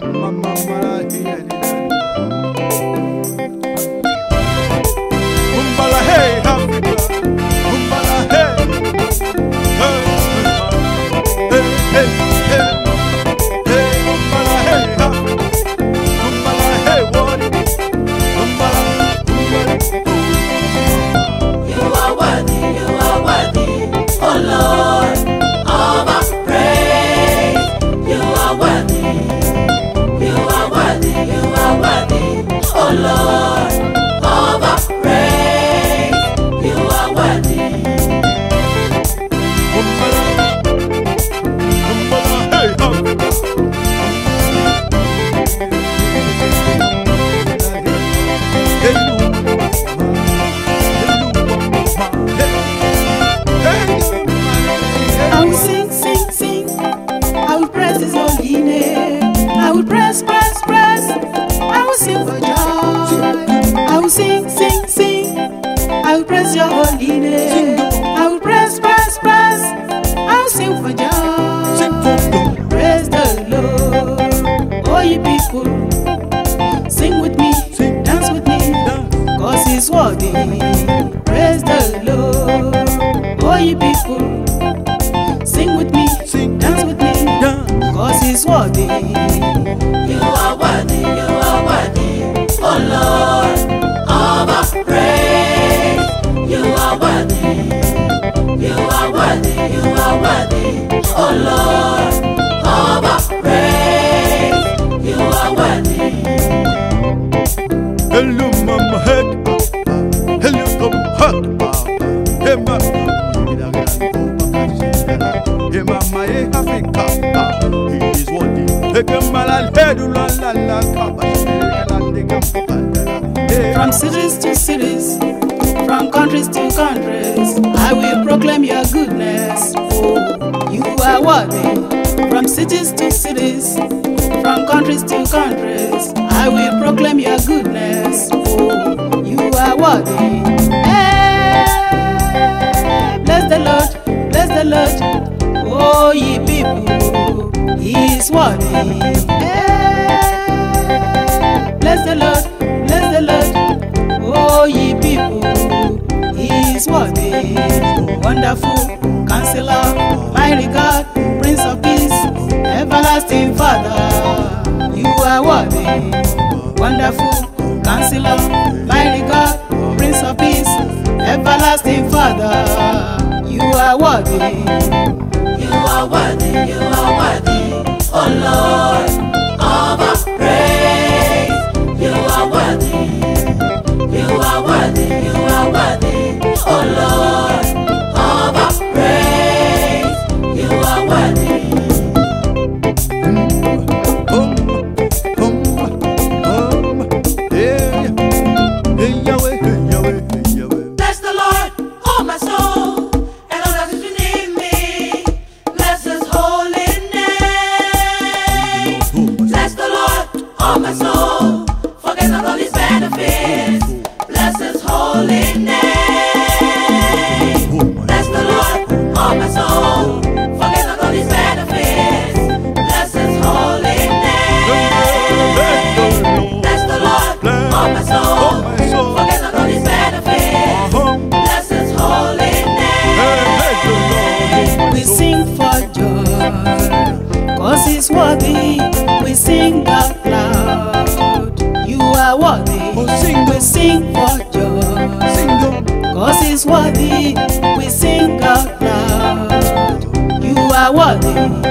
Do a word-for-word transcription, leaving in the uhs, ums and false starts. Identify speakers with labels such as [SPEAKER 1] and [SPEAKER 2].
[SPEAKER 1] Your holy name. I will press, press, press. I will sing for joy. Praise the Lord. All you people, sing with me, dance with me, cause He's worthy. Praise the Lord. All you people, sing with me, dance with me, cause He's worthy.
[SPEAKER 2] You are worthy, you are worthy, oh Lord, of our praise. You are worthy, you are worthy, you are worthy, oh Lord, of our praise. You are worthy.
[SPEAKER 3] Hello, mama, head, hello, come, head, hey, mama, hey, mama, hey, Africa, He is worthy.
[SPEAKER 1] From cities to cities, from countries to countries, I will proclaim your goodness. Oh, you are worthy. From cities to cities, from countries to countries, I will proclaim your goodness. Oh, you are worthy. Hey, bless the Lord, bless the Lord. Oh, ye people, He is worthy. Hey, bless the Lord, bless the Lord. Oh, ye people, He is worthy. Wonderful Counselor, mighty God, Prince of Peace, everlasting Father, you are worthy. Wonderful Counselor, mighty God, Prince of Peace, everlasting Father, you are worthy.
[SPEAKER 2] You are worthy, you are worthy, oh Lord, of our praise. You are worthy, you are worthy, you are worthy, oh Lord, of our praise. You are worthy. Bless the Lord, oh my soul, and all that is within me. Bless His holy name. Bless the Lord, oh my soul, forget not all His benefits. Bless His holy name. Bless the Lord, oh my soul, forget not all His benefits. Bless His holy name. Bless the Lord, oh my soul, forget not all His benefits. Bless His holy name.
[SPEAKER 1] We sing for joy, cause He's worthy. We sing out loud, you are worthy. We sing for joy, cause He's worthy. We sing out loud, you are worthy.